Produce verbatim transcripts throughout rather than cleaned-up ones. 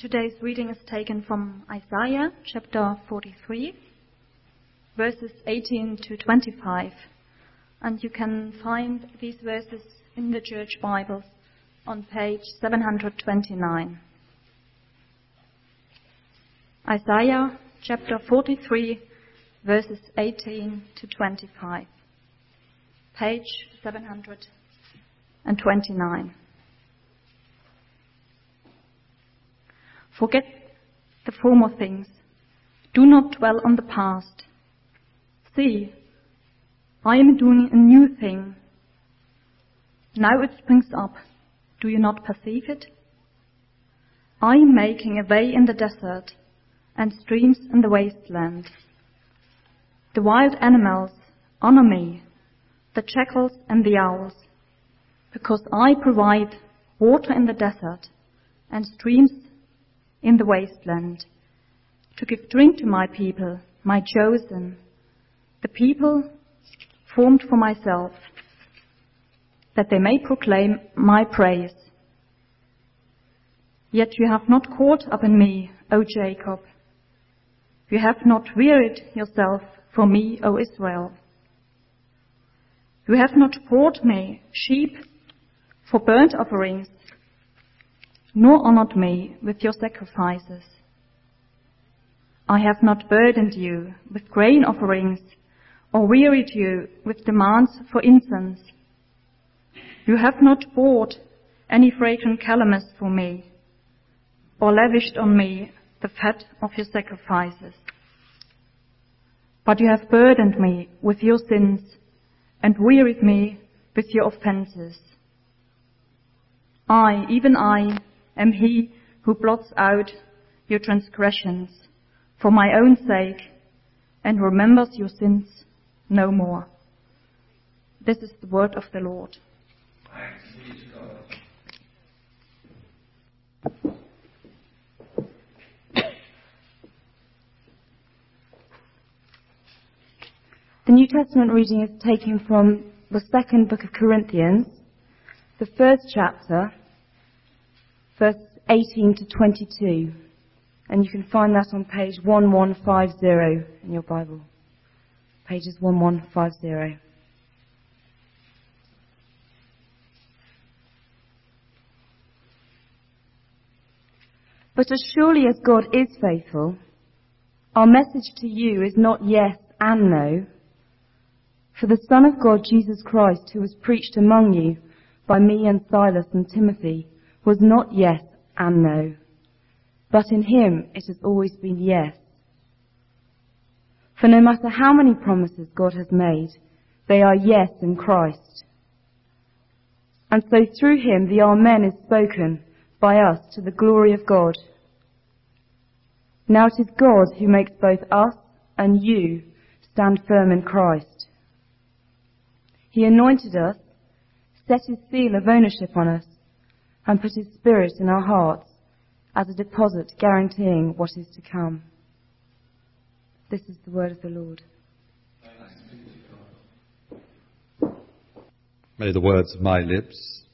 Today's reading is taken from Isaiah chapter forty-three, verses eighteen to twenty-five. And you can find these verses in the Church Bibles on page seven hundred twenty-nine. Isaiah chapter forty-three, verses eighteen to twenty-five. Page seven hundred twenty-nine. Forget the former things. Do not dwell on the past. See, I am doing a new thing. Now it springs up. Do you not perceive it? I am making a way in the desert and streams in the wasteland. The wild animals honor me, the jackals and the owls, because I provide water in the desert and streams in the wasteland, to give drink to my people, my chosen, the people formed for myself, that they may proclaim my praise. Yet you have not caught up in me, O Jacob. You have not wearied yourself for me, O Israel. You have not brought me sheep for burnt offerings, nor honored me with your sacrifices. I have not burdened you with grain offerings, or wearied you with demands for incense. You have not bought any fragrant calamus for me, or lavished on me the fat of your sacrifices. But you have burdened me with your sins, and wearied me with your offenses. I, even I, am he who blots out your transgressions for my own sake and remembers your sins no more. This is the word of the Lord. Thanks be to God. The New Testament reading is taken from the second book of Corinthians, the first chapter, verses eighteen to twenty-two, and you can find that on page eleven fifty in your Bible. Pages eleven fifty. But as surely as God is faithful, our message to you is not yes and no. For the Son of God, Jesus Christ, who was preached among you by me and Silas and Timothy, was not yes and no, but in him it has always been yes. For no matter how many promises God has made, they are yes in Christ. And so through him the Amen is spoken by us to the glory of God. Now it is God who makes both us and you stand firm in Christ. He anointed us, set his seal of ownership on us, and put his Spirit in our hearts as a deposit guaranteeing what is to come. This is the word of the Lord. May the words of my lips,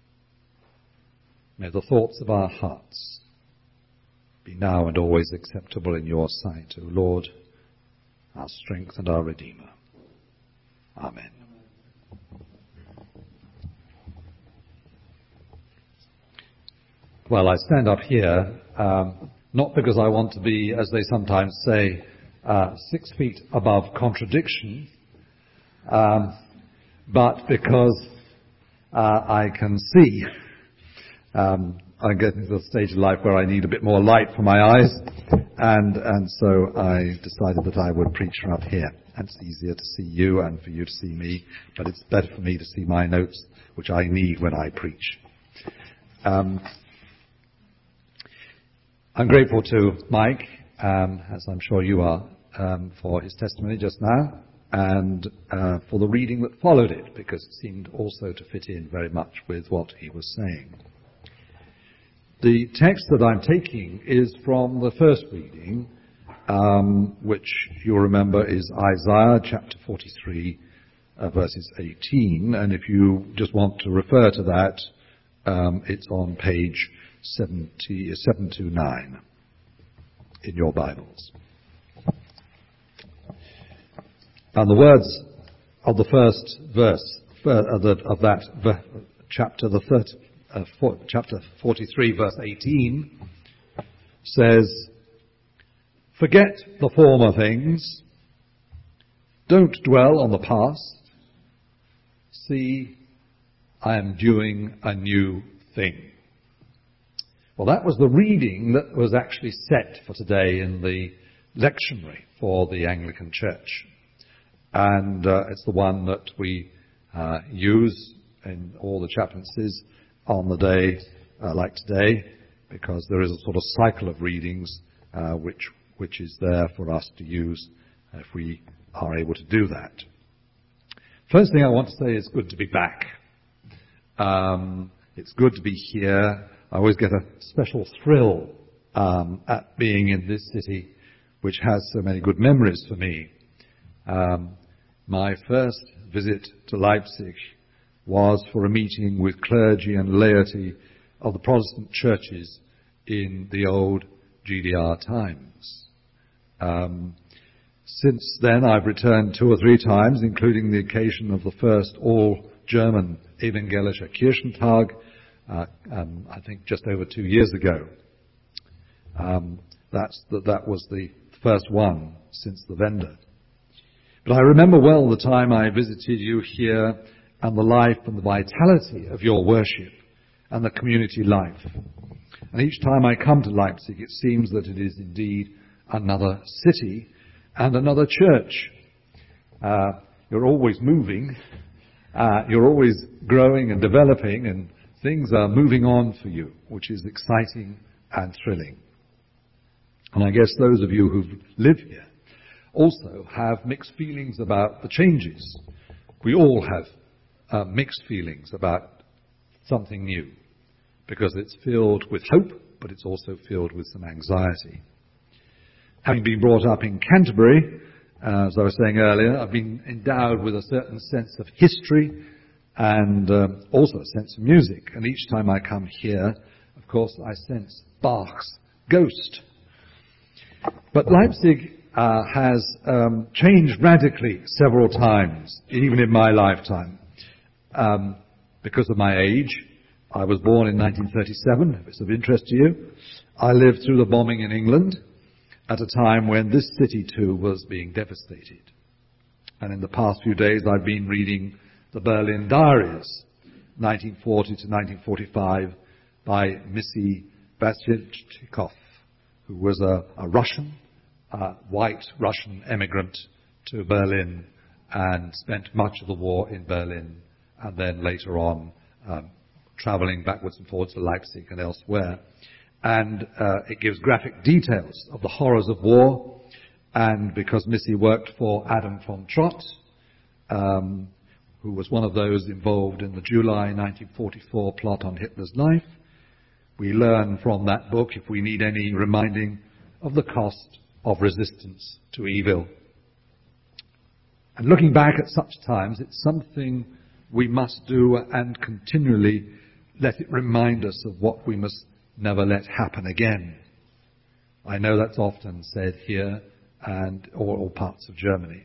may the thoughts of our hearts be now and always acceptable in your sight, O Lord, our strength and our Redeemer. Amen. Well, I stand up here, um, not because I want to be, as they sometimes say, uh, six feet above contradiction, um, but because uh, I can see um, I'm getting to the stage of life where I need a bit more light for my eyes, and and so I decided that I would preach from up here. And it's easier to see you and for you to see me, but it's better for me to see my notes, which I need when I preach. Um, I'm grateful to Mike, um, as I'm sure you are, um, for his testimony just now, and uh, for the reading that followed it, because it seemed also to fit in very much with what he was saying. The text that I'm taking is from the first reading, um, which you'll remember is Isaiah chapter forty-three, uh, verses eighteen, and if you just want to refer to that, um, it's on page seven two nine in your Bibles. And the words of the first verse of that chapter, the third, uh, four, chapter forty-three, verse eighteen, says, "Forget the former things, don't dwell on the past. See, I am doing a new thing." Well, that was the reading that was actually set for today in the lectionary for the Anglican Church. And uh, it's the one that we uh, use in all the chaplaincies on the day uh, like today, because there is a sort of cycle of readings uh, which which is there for us to use if we are able to do that. First thing I want to say is good to be back. Um, it's good to be here. I always get a special thrill um, at being in this city, which has so many good memories for me. Um, my first visit to Leipzig was for a meeting with clergy and laity of the Protestant churches in the old G D R times. Um, since then, I've returned two or three times, including the occasion of the first all-German Evangelischer Kirchentag, uh, um, I think just over two years ago. Um, that's the, that was the first one since the Wende. But I remember well the time I visited you here and the life and the vitality of your worship and the community life. And each time I come to Leipzig, it seems that it is indeed another city and another church. Uh, you're always moving, uh, you're always growing and developing, and things are moving on for you, which is exciting and thrilling. And I guess those of you who live here also have mixed feelings about the changes. We all have uh, mixed feelings about something new, because it's filled with hope, but it's also filled with some anxiety. Having been brought up in Canterbury, uh, as I was saying earlier, I've been endowed with a certain sense of history and um, also a sense of music. And each time I come here, of course, I sense Bach's ghost. But Leipzig uh, has um, changed radically several times, even in my lifetime. Um, because of my age, I was born in nineteen thirty-seven, if it's of interest to you. I lived through the bombing in England at a time when this city too was being devastated. And in the past few days I've been reading the Berlin Diaries, nineteen forty to nineteen forty-five, by Missy Baschetchikov, who was a, a Russian, a white Russian emigrant to Berlin and spent much of the war in Berlin, and then later on um, traveling backwards and forwards to Leipzig and elsewhere. And uh, it gives graphic details of the horrors of war. And because Missy worked for Adam von Trott, um, who was one of those involved in the July nineteen forty-four plot on Hitler's life, we learn from that book, if we need any reminding, of the cost of resistance to evil. And looking back at such times, it's something we must do and continually let it remind us of what we must never let happen again. I know that's often said here and all, all parts of Germany.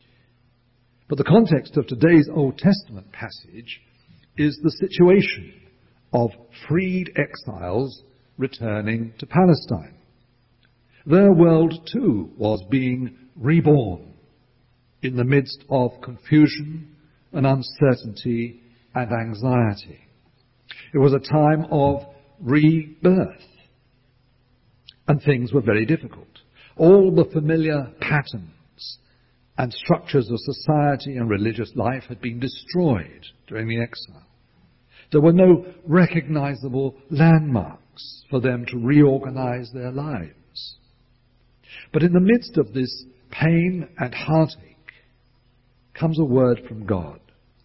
But the context of today's Old Testament passage is the situation of freed exiles returning to Palestine. Their world too was being reborn in the midst of confusion and uncertainty and anxiety. It was a time of rebirth, and things were very difficult. All the familiar patterns and structures of society and religious life had been destroyed during the exile. There were no recognizable landmarks for them to reorganize their lives. But in the midst of this pain and heartache comes a word from God.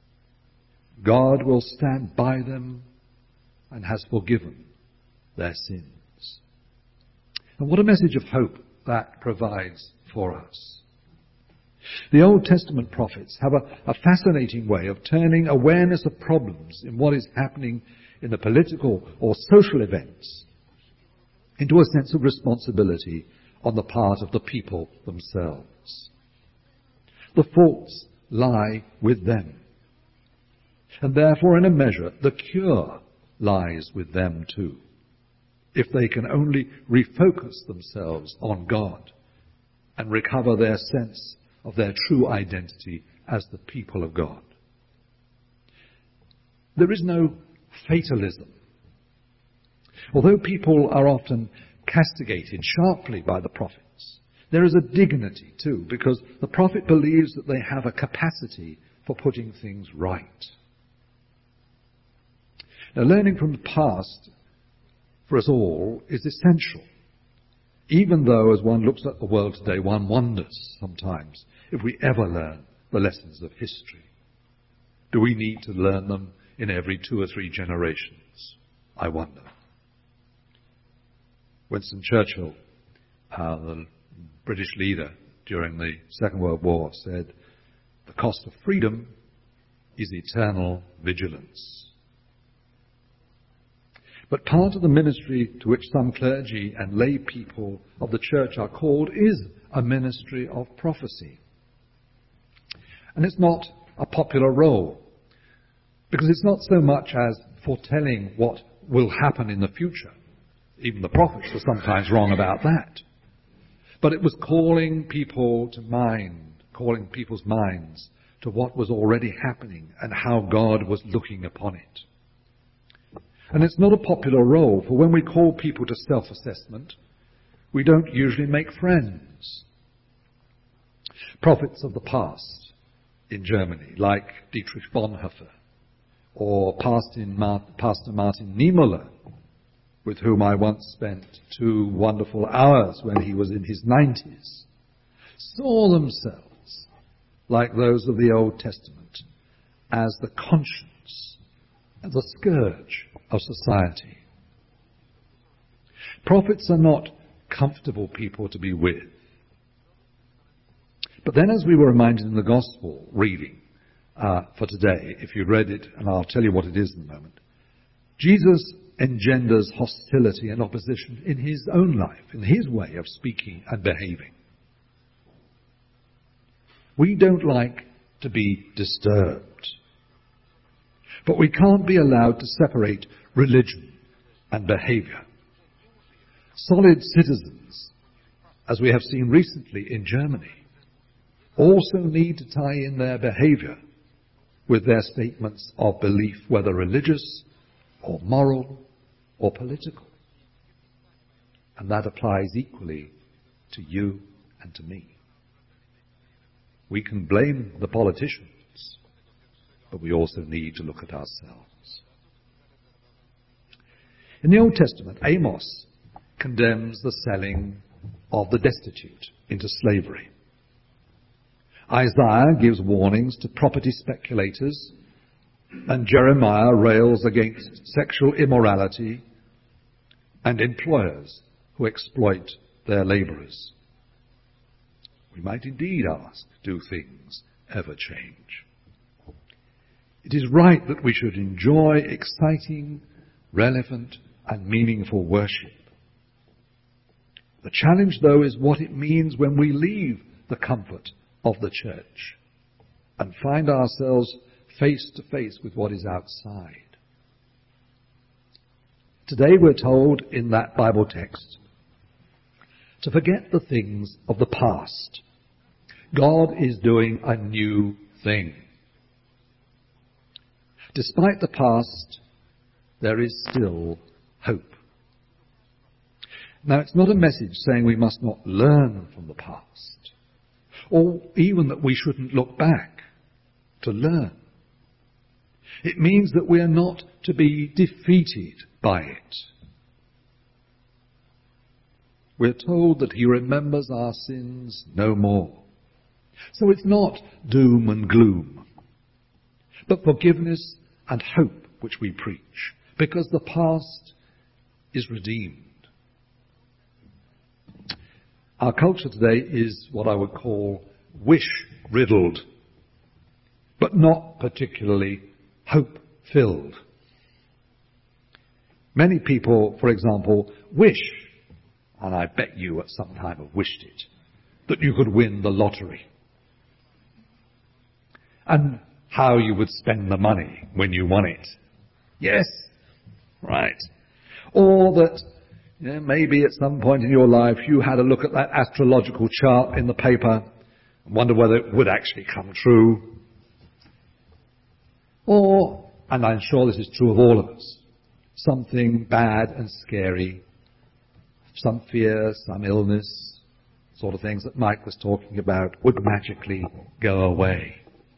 God will stand by them and has forgiven their sins. And what a message of hope that provides for us. The Old Testament prophets have a, a fascinating way of turning awareness of problems in what is happening in the political or social events into a sense of responsibility on the part of the people themselves. The faults lie with them. And therefore, in a measure, the cure lies with them too, if they can only refocus themselves on God and recover their sense of their true identity as the people of God. There is no fatalism. Although people are often castigated sharply by the prophets, there is a dignity too, because the prophet believes that they have a capacity for putting things right. Now, learning from the past for us all is essential, even though as one looks at the world today, one wonders sometimes if we ever learn the lessons of history. Do we need to learn them in every two or three generations? I wonder. Winston Churchill, uh, the British leader during the Second World War, said, "The cost of freedom is eternal vigilance." But part of the ministry to which some clergy and lay people of the church are called is a ministry of prophecy. And it's not a popular role, because it's not so much as foretelling what will happen in the future. Even the prophets were sometimes wrong about that. But it was calling people to mind, calling people's minds to what was already happening and how God was looking upon it. And it's not a popular role, for when we call people to self-assessment, we don't usually make friends. Prophets of the past in Germany, like Dietrich Bonhoeffer, or Pastor Martin Niemöller, with whom I once spent two wonderful hours when he was in his nineties, saw themselves, like those of the Old Testament, as the conscience and the scourge of society. Prophets are not comfortable people to be with. But then, as we were reminded in the Gospel reading uh, for today, if you read it, and I'll tell you what it is in a moment, Jesus engenders hostility and opposition in his own life, in his way of speaking and behaving. We don't like to be disturbed, but we can't be allowed to separate religion and behavior. Solid citizens, as we have seen recently in Germany, also need to tie in their behavior with their statements of belief, whether religious or moral or political. And that applies equally to you and to me. We can blame the politicians, but we also need to look at ourselves. In the Old Testament, Amos condemns the selling of the destitute into slavery. Isaiah gives warnings to property speculators, and Jeremiah rails against sexual immorality and employers who exploit their labourers. We might indeed ask, do things ever change? It is right that we should enjoy exciting, relevant, and meaningful worship. The challenge, though, is what it means when we leave the comfort of the church and find ourselves face to face with what is outside. Today we're told in that Bible text to forget the things of the past. God is doing a new thing. Despite the past, there is still hope. Now, it's not a message saying we must not learn from the past, or even that we shouldn't look back to learn. It means that we are not to be defeated by it. We're told that he remembers our sins no more. So it's not doom and gloom, but forgiveness and hope which we preach, because the past is redeemed. Our culture today is what I would call wish-riddled, but not particularly hope-filled. Many people, for example, wish, and I bet you at some time have wished it, that you could win the lottery. And how you would spend the money when you won it. Yes, right. Or that you know, maybe at some point in your life you had a look at that astrological chart in the paper and wonder whether it would actually come true. Or, and I'm sure this is true of all of us, something bad and scary, some fear, some illness, sort of things that Mike was talking about, would magically go away.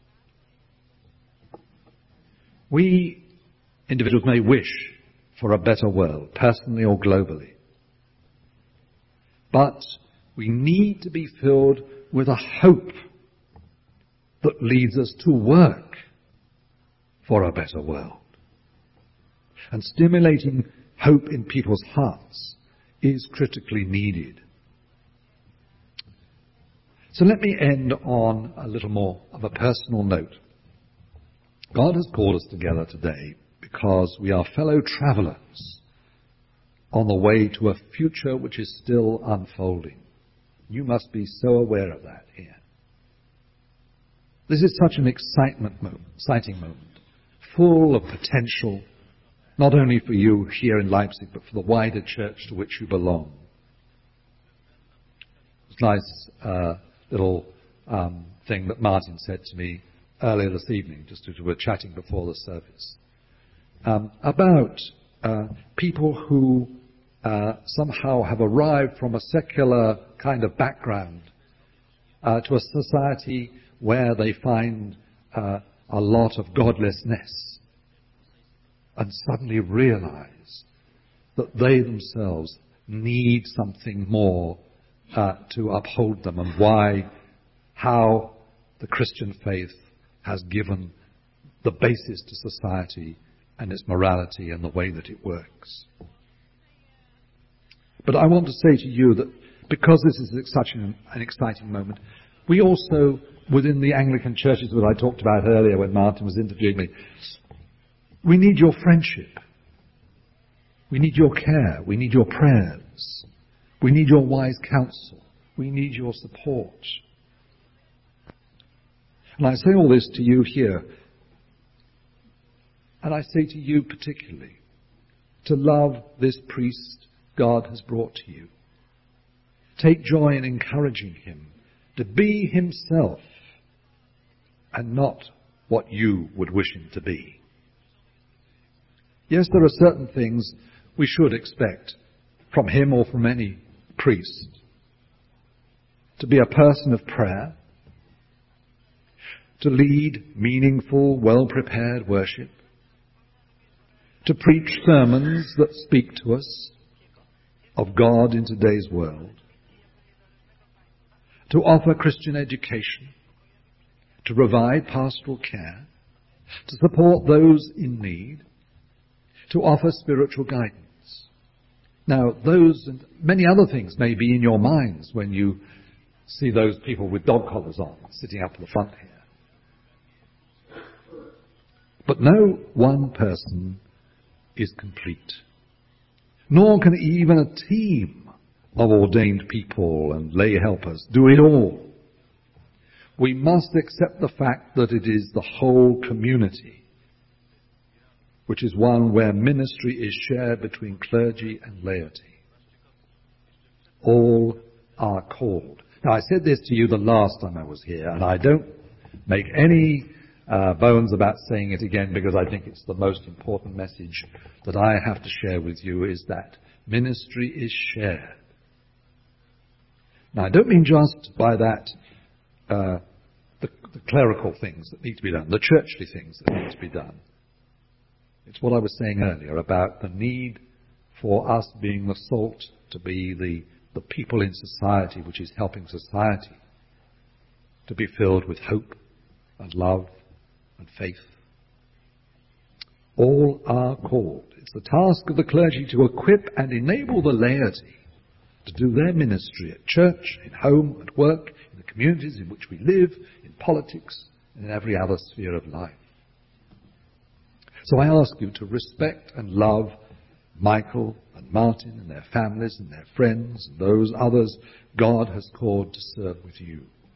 We individuals may wish for a better world, personally or globally. But we need to be filled with a hope that leads us to work for a better world. And stimulating hope in people's hearts is critically needed. So let me end on a little more of a personal note. God has called us together today because we are fellow travellers on the way to a future which is still unfolding. You must be so aware of that here. This is such an excitement moment, exciting moment, full of potential, not only for you here in Leipzig, but for the wider church to which you belong. It's a nice uh, little um, thing that Martin said to me earlier this evening, just as we were chatting before the service, um, about uh, people who uh, somehow have arrived from a secular kind of background uh, to a society where they find uh, a lot of godlessness and suddenly realize that they themselves need something more uh, to uphold them, and why, how the Christian faith has given the basis to society and its morality and the way that it works. But I want to say to you that because this is such an, an exciting moment, we also, within the Anglican churches that I talked about earlier when Martin was interviewing me, we need your friendship. We need your care. We need your prayers. We need your wise counsel. We need your support. And I say all this to you here, and I say to you particularly, to love this priest God has brought to you. Take joy in encouraging him to be himself and not what you would wish him to be. Yes, there are certain things we should expect from him or from any priest. To be a person of prayer, to lead meaningful, well-prepared worship, to preach sermons that speak to us of God in today's world, to offer Christian education, to provide pastoral care, to support those in need, to offer spiritual guidance. Now, those and many other things may be in your minds when you see those people with dog collars on, sitting up at the front here. But no one person is complete. Nor can even a team of ordained people and lay helpers do it all. We must accept the fact that it is the whole community, which is one where ministry is shared between clergy and laity. All are called. Now, I said this to you the last time I was here, and I don't make any uh, bones about saying it again, because I think it's the most important message that I have to share with you, is that ministry is shared. Now, I don't mean just by that uh, the, the clerical things that need to be done, the churchly things that need to be done. It's what I was saying earlier about the need for us being the salt, to be the, the people in society which is helping society to be filled with hope and love and faith. All are called. It's the task of the clergy to equip and enable the laity to do their ministry at church, in home, at work, in the communities in which we live, in politics, and in every other sphere of life. So I ask you to respect and love Michael and Martin and their families and their friends and those others God has called to serve with you.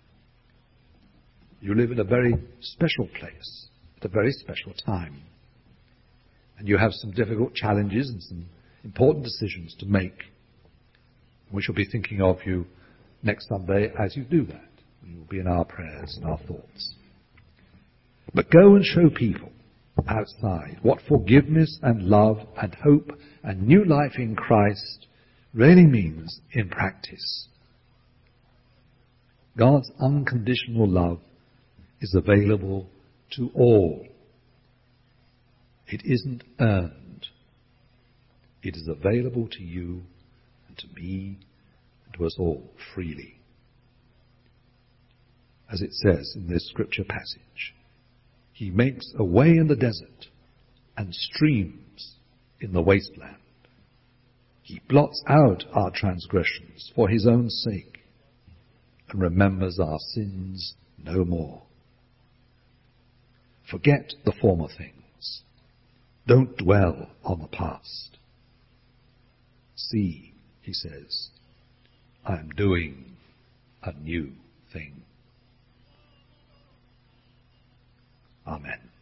You live in a very special place at a very special time. And you have some difficult challenges and some important decisions to make. We shall be thinking of you next Sunday as you do that. You will be in our prayers and our thoughts. But go and show people outside what forgiveness and love and hope and new life in Christ really means in practice. God's unconditional love is available to all. It isn't earned. It is available to you and to me and to us all freely. As it says in this scripture passage, He makes a way in the desert and streams in the wasteland. He blots out our transgressions for His own sake and remembers our sins no more. Forget the former things. Don't dwell on the past. See, He says, I am doing a new thing. Amen.